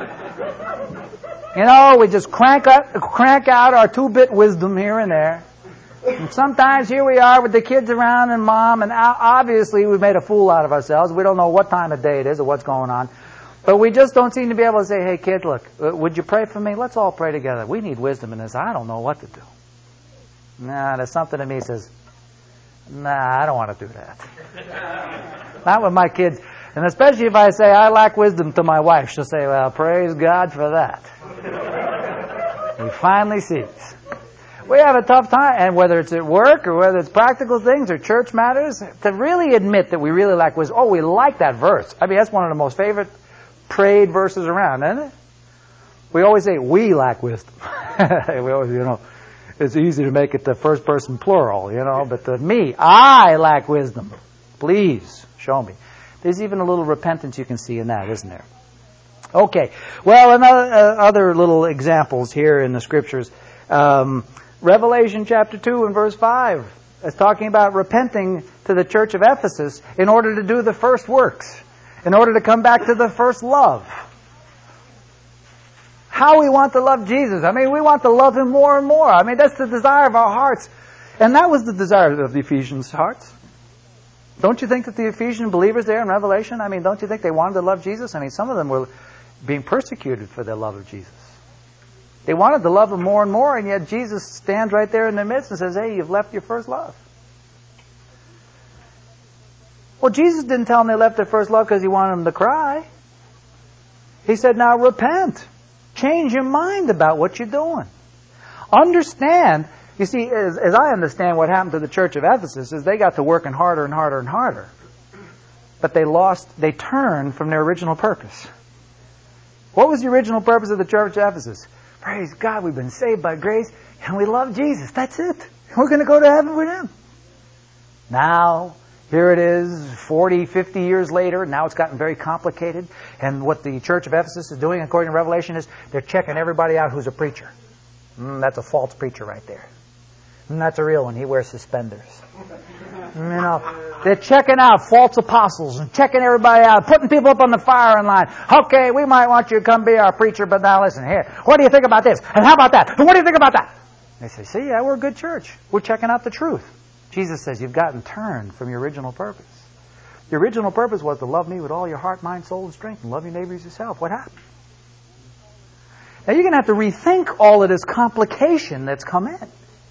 You know, we just crank out, crank out our two-bit wisdom here and there. And sometimes here we are with the kids around and mom, and obviously we've made a fool out of ourselves. We don't know what time of day it is or what's going on. But we just don't seem to be able to say, hey, kid, look, would you pray for me? Let's all pray together. We need wisdom in this. I don't know what to do. Nah, there's something in me that says, nah, I don't want to do that. Not with my kids. And especially if I say I lack wisdom to my wife, she'll say, well, praise God for that. He finally sees. We have a tough time, and whether it's at work or whether it's practical things or church matters, to really admit that we really lack wisdom. Oh, we like that verse. I mean, that's one of the most favorite prayed verses around, isn't it? We always say, we lack wisdom. we always, you know, it's easy to make it the first person plural, you know, but the me, I lack wisdom. Please, show me. There's even a little repentance you can see in that, isn't there? Okay. Well, another, uh, other little examples here in the Scriptures. Um, Revelation chapter two and verse five is talking about repenting to the church of Ephesus in order to do the first works, in order to come back to the first love. How we want to love Jesus. I mean, we want to love Him more and more. I mean, that's the desire of our hearts. And that was the desire of the Ephesians' hearts. Don't you think that the Ephesian believers there in Revelation, I mean, don't you think they wanted to love Jesus? I mean, some of them were being persecuted for their love of Jesus. They wanted to love Him more and more, and yet Jesus stands right there in their midst and says, hey, you've left your first love. Well, Jesus didn't tell them they left their first love because He wanted them to cry. He said, now repent. Change your mind about what you're doing. Understand, you see, as, as I understand what happened to the church of Ephesus, is they got to working harder and harder and harder. But they lost, they turned from their original purpose. What was the original purpose of the church of Ephesus? Praise God, we've been saved by grace, and we love Jesus. That's it. We're going to go to heaven with Him. Now, here it is, forty, fifty years later. Now it's gotten very complicated. And what the church of Ephesus is doing, according to Revelation, is they're checking everybody out who's a preacher. Mm, that's a false preacher right there. And that's a real one. He wears suspenders. You know, they're checking out false apostles and checking everybody out, putting people up on the firing line. Okay, we might want you to come be our preacher, but now listen here. What do you think about this? And how about that? And what do you think about that? They say, see, yeah, we're a good church. We're checking out the truth. Jesus says you've gotten turned from your original purpose. The original purpose was to love me with all your heart, mind, soul, and strength, and love your neighbor as yourself. What happened? Now you're going to have to rethink all of this complication that's come in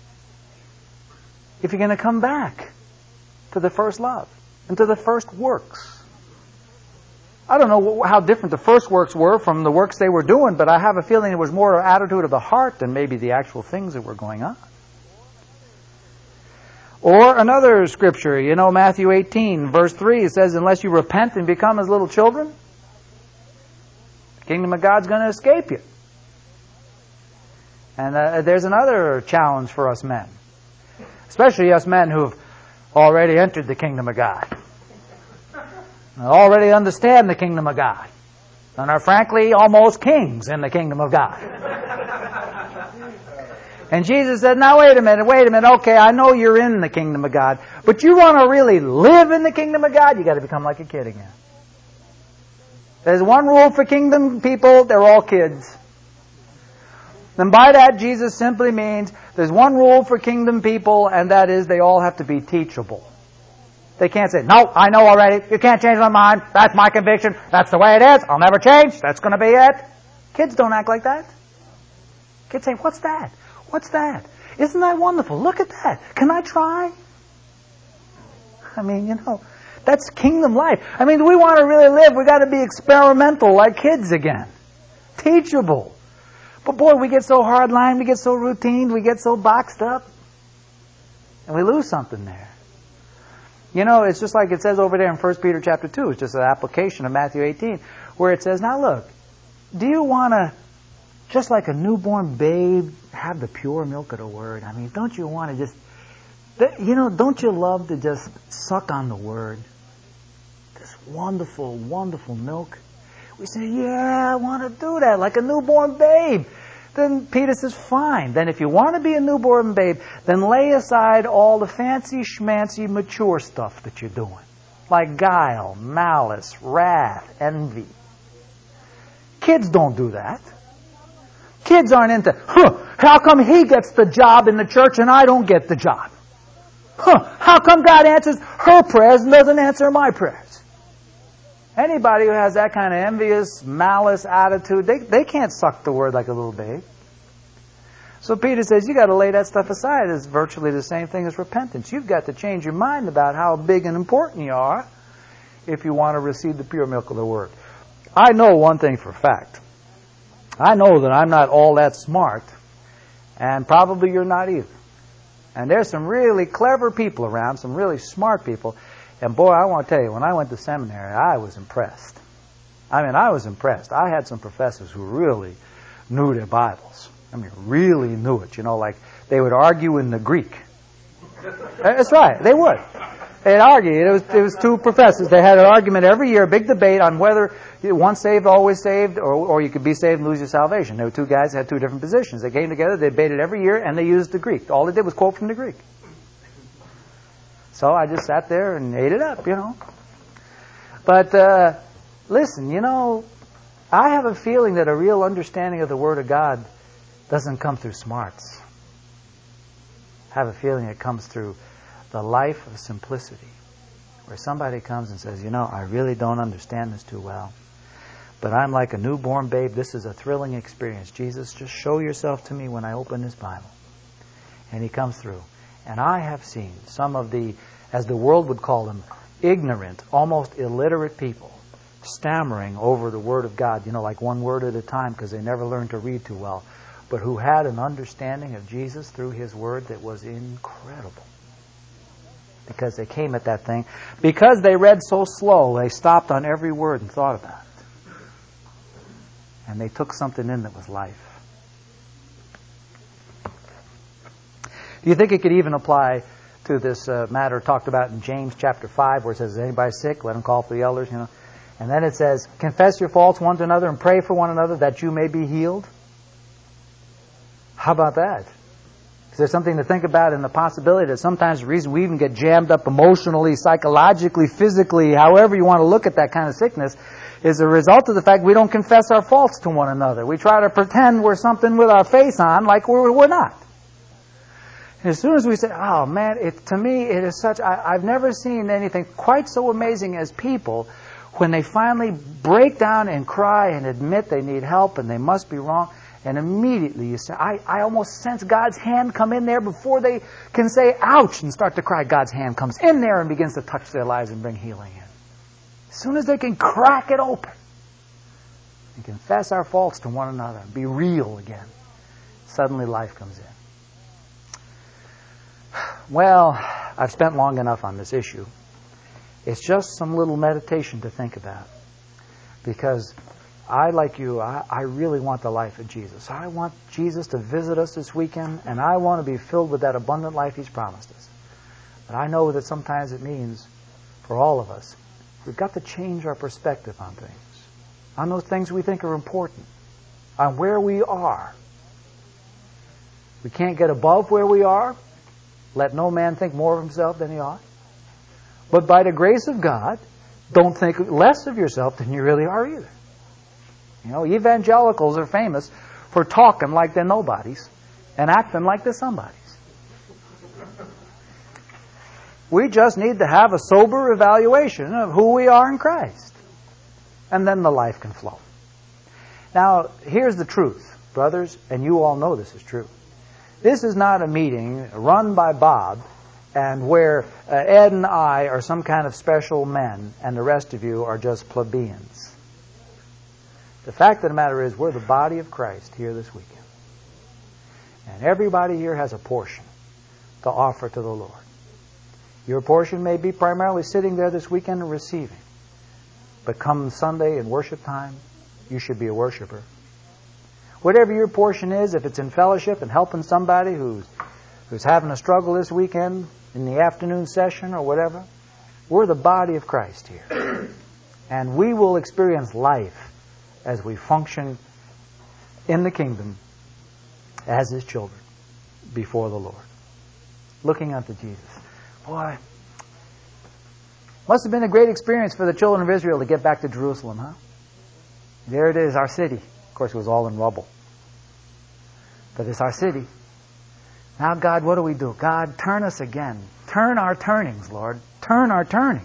if you're going to come back to the first love and to the first works. I don't know how different the first works were from the works they were doing, but I have a feeling it was more an attitude of the heart than maybe the actual things that were going on. Or another scripture, you know, Matthew eighteen, verse three, it says, unless you repent and become as little children, the kingdom of God's going to escape you. And uh, there's another challenge for us men, especially us men who've already entered the kingdom of God, and already understand the kingdom of God, and are frankly almost kings in the kingdom of God. And Jesus said, now wait a minute, wait a minute, okay, I know you're in the kingdom of God, but you want to really live in the kingdom of God, you got to become like a kid again. There's one rule for kingdom people, they're all kids. And by that, Jesus simply means there's one rule for kingdom people, and that is they all have to be teachable. They can't say, no, I know already. You can't change my mind. That's my conviction. That's the way it is. I'll never change. That's going to be it. Kids don't act like that. Kids say, what's that? What's that? Isn't that wonderful? Look at that. Can I try? I mean, you know, that's kingdom life. I mean, we want to really live. We've got to be experimental like kids again. Teachable. But boy, we get so hardline, we get so routine, we get so boxed up, and we lose something there. You know, it's just like it says over there in First Peter chapter two. It's just an application of Matthew eighteen, where it says, now look, do you want to, just like a newborn babe, have the pure milk of the Word? I mean, don't you want to just, you know, don't you love to just suck on the Word? This wonderful, wonderful milk. We say, yeah, I want to do that, like a newborn babe. Then Peter says, fine. Then if you want to be a newborn babe, then lay aside all the fancy schmancy mature stuff that you're doing. Like guile, malice, wrath, envy. Kids don't do that. Kids aren't into, huh, how come he gets the job in the church and I don't get the job? Huh, how come God answers her prayers and doesn't answer my prayers? Anybody who has that kind of envious, malice attitude, they, they can't suck the Word like a little babe. So Peter says, you got to lay that stuff aside. It's virtually the same thing as repentance. You've got to change your mind about how big and important you are if you want to receive the pure milk of the Word. I know one thing for a fact. I know that I'm not all that smart, and probably you're not either. And there's some really clever people around, some really smart people. And boy, I want to tell you, when I went to seminary, I was impressed. I mean, I was impressed. I had some professors who really knew their Bibles. I mean, really knew it. You know, like they would argue in the Greek. That's right, they would. They'd argue. It was, it was two professors. They had an argument every year, a big debate on whether once saved, always saved, or, or you could be saved and lose your salvation. There were two guys that had two different positions. They came together, they debated every year, and they used the Greek. All they did was quote from the Greek. So I just sat there and ate it up, you know. But uh, listen, you know, I have a feeling that a real understanding of the Word of God doesn't come through smarts. I have a feeling it comes through the life of simplicity, where somebody comes and says, you know, I really don't understand this too well, but I'm like a newborn babe. This is a thrilling experience. Jesus, just show yourself to me when I open this Bible. And he comes through. And I have seen some of the, as the world would call them, ignorant, almost illiterate people stammering over the Word of God, you know, like one word at a time because they never learned to read too well, but who had an understanding of Jesus through His Word that was incredible. Because they came at that thing. Because they read so slow, they stopped on every word and thought about it. And they took something in that was life. Do you think it could even apply to this uh, matter talked about in James chapter five, where it says, is anybody sick? Let him call for the elders, you know. And then it says, confess your faults one to another and pray for one another that you may be healed. How about that? Is there something to think about in the possibility that sometimes the reason we even get jammed up emotionally, psychologically, physically, however you want to look at that kind of sickness, is a result of the fact we don't confess our faults to one another. We try to pretend we're something with our face on like we're, we're not. And as soon as we say, oh man, it, to me it is such, I, I've never seen anything quite so amazing as people when they finally break down and cry and admit they need help and they must be wrong. And immediately you say, I, I almost sense God's hand come in there before they can say, ouch, and start to cry. God's hand comes in there and begins to touch their lives and bring healing in. As soon as they can crack it open and confess our faults to one another and be real again, suddenly life comes in. Well, I've spent long enough on this issue. It's just some little meditation to think about. Because I, like you, I, I really want the life of Jesus. I want Jesus to visit us this weekend, and I want to be filled with that abundant life He's promised us. But I know that sometimes it means, for all of us, we've got to change our perspective on things, on those things we think are important, on where we are. We can't get above where we are. Let no man think more of himself than he ought. But by the grace of God, don't think less of yourself than you really are either. You know, evangelicals are famous for talking like they're nobodies and acting like they're somebodies. We just need to have a sober evaluation of who we are in Christ. And then the life can flow. Now, here's the truth, brothers, and you all know this is true. This is not a meeting run by Bob and where uh, Ed and I are some kind of special men and the rest of you are just plebeians. The fact of the matter is we're the body of Christ here this weekend. And everybody here has a portion to offer to the Lord. Your portion may be primarily sitting there this weekend and receiving. But come Sunday and worship time, you should be a worshiper. Whatever your portion is, if it's in fellowship and helping somebody who's who's having a struggle this weekend in the afternoon session or whatever, we're the body of Christ here. And we will experience life as we function in the kingdom as His children before the Lord. Looking unto Jesus. Boy, must have been a great experience for the children of Israel to get back to Jerusalem, huh? There it is, our city. Of course, it was all in rubble. But it's our city. Now, God, what do we do? God, turn us again. Turn our turnings, Lord. Turn our turnings.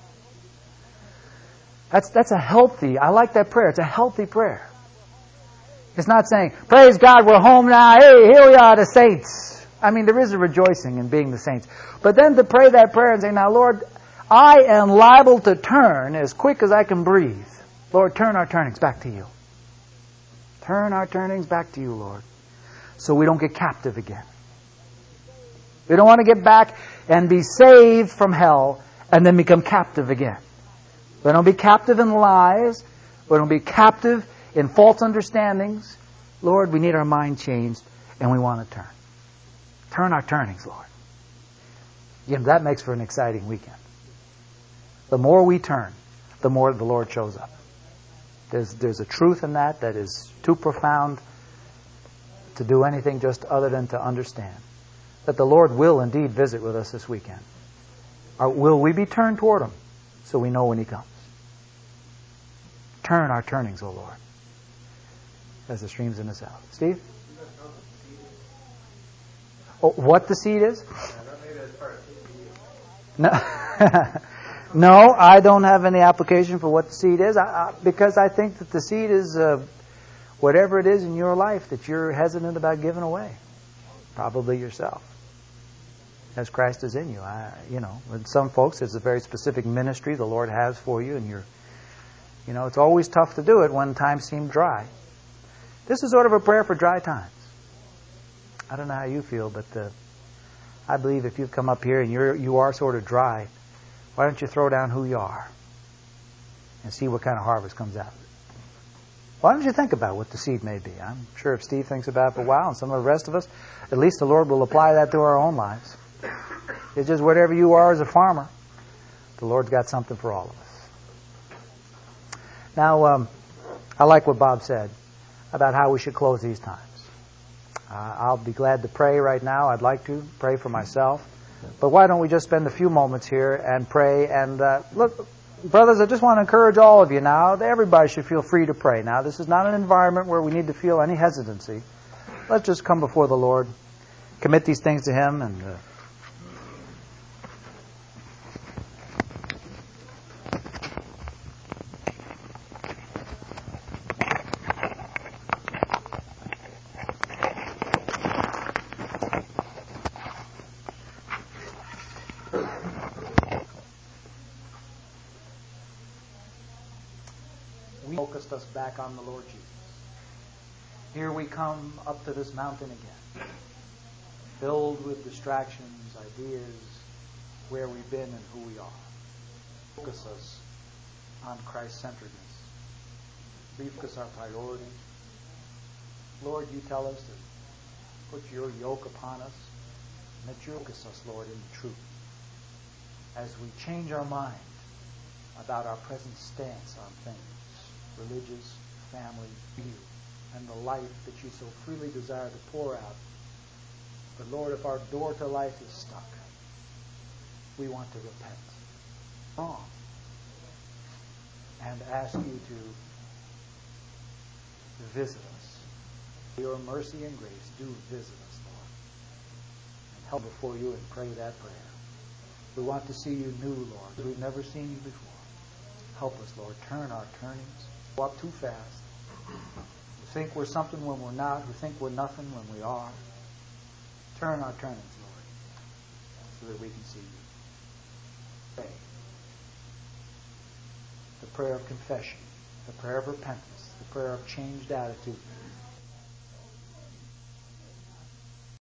That's, that's a healthy, I like that prayer. It's a healthy prayer. It's not saying, praise God, we're home now. Hey, here we are, the saints. I mean, there is a rejoicing in being the saints. But then to pray that prayer and say, now, Lord, I am liable to turn as quick as I can breathe. Lord, turn our turnings back to you. Turn our turnings back to you, Lord, so we don't get captive again. We don't want to get back and be saved from hell and then become captive again. We don't be captive in lies. We don't be captive in false understandings. Lord, we need our mind changed and we want to turn. Turn our turnings, Lord. You know, that makes for an exciting weekend. The more we turn, the more the Lord shows up. There's, there's a truth in that that is too profound to do anything just other than to understand. That the Lord will indeed visit with us this weekend. Or will we be turned toward Him so we know when He comes? Turn our turnings, O Lord, as the streams in the south. Steve? Oh, what the seed is? No, no, I don't have any application for what the seed is I, I, because I think that the seed is uh, whatever it is in your life that you're hesitant about giving away. Probably yourself, as Christ is in you. I, you know, with some folks, it's a very specific ministry the Lord has for you, and you're, you know, it's always tough to do it when times seem dry. This is sort of a prayer for dry times. I don't know how you feel, but uh, I believe if you've come up here and you're you are sort of dry, why don't you throw down who you are and see what kind of harvest comes out of it? Why don't you think about what the seed may be? I'm sure if Steve thinks about it for a while, and some of the rest of us, at least the Lord will apply that to our own lives. It's just whatever you are as a farmer, the Lord's got something for all of us. Now, um, I like what Bob said about how we should close these times. Uh, I'll be glad to pray right now. I'd like to pray for myself. But why don't we just spend a few moments here and pray? And uh, look, brothers, I just want to encourage all of you now. Everybody should feel free to pray. Now, this is not an environment where we need to feel any hesitancy. Let's just come before the Lord, commit these things to Him, and uh, focused us back on the Lord Jesus. Here we come up to this mountain again, filled with distractions, ideas, where we've been and who we are. Focus us on Christ-centeredness. Refocus our priorities. Lord, you tell us to put your yoke upon us, and that you focus us, Lord, in the truth. As we change our mind about our present stance on things, religious, family, you, and the life that you so freely desire to pour out. But Lord, if our door to life is stuck, we want to repent. Wrong. and ask you to visit us. Your mercy and grace, do visit us, Lord. And help before you and pray that prayer. We want to see you new, Lord. We've never seen you before. Help us, Lord. Turn our turnings. Walk too fast. We think we're something when we're not. We think we're nothing when we are. Turn our turnings, Lord, so that we can see you. Pray. The prayer of confession, the prayer of repentance, the prayer of changed attitude,